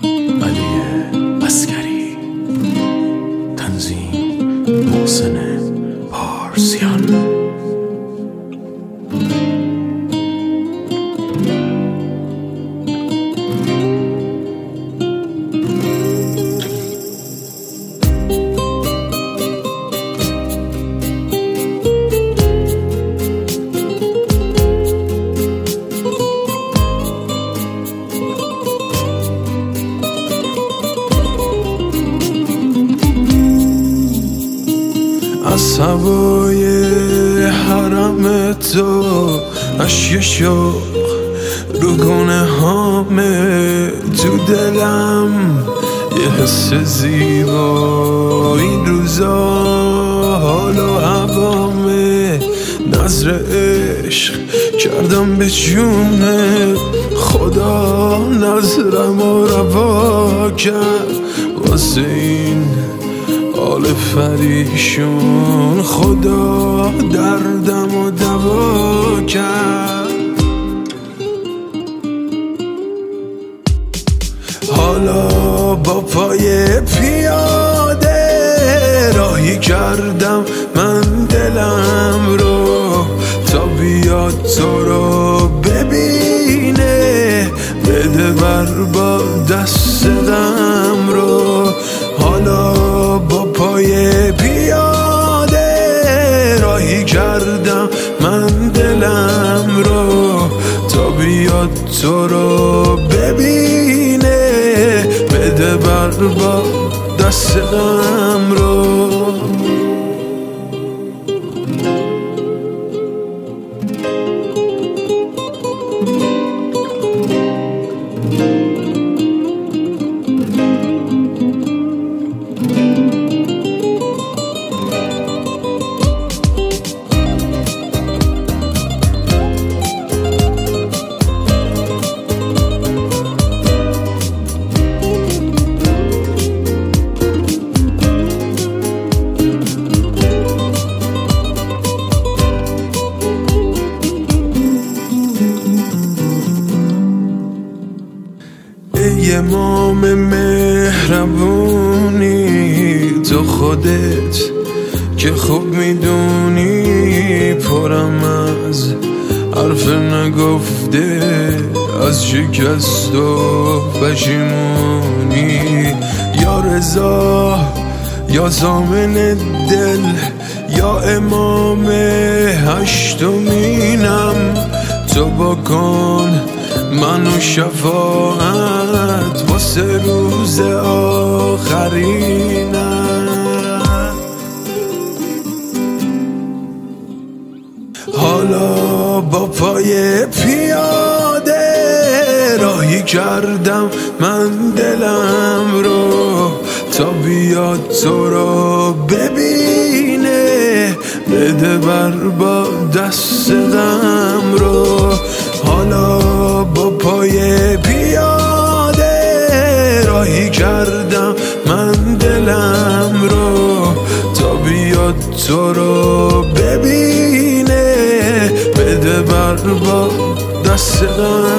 علی عسکری، تنظیم محسن پارسیان. از هوای حرم تو اشک شوق رو گونه هامه، تو دلم یه حس زیبا این روزا حال و هوامه. نظر عشق کردم به جونه خدا، نظرم و روا کرد واسه این حال فریشون، خدا دردم و دوا کرد. حالا با پای پیاده راهی کردم من دلم رو، تا بیاد تو رو ببینه بده بر با دست غم رو. حالا با پای پیاده راهی کردم من دلم رو، تا بیاد تو رو ببینه بده بر با دست غم رو. ای امام مهربونی، تو خودت که خوب میدونی پرم از حرف نگفته، از شکست و پشیمونی. یا رضا یا ضامن دل یا امام هشتمینم، تو بکن منو شفاعت واسه روز آخرینم. حالا با پای پیاده راهی کردم من دلم رو، تا بیاد تو رو ببینه بده بر با دست غم رو. حالا با پای پیاده راهی کردم من دلم رو، تا بیاد تو رو ببینه بده بر با دست غم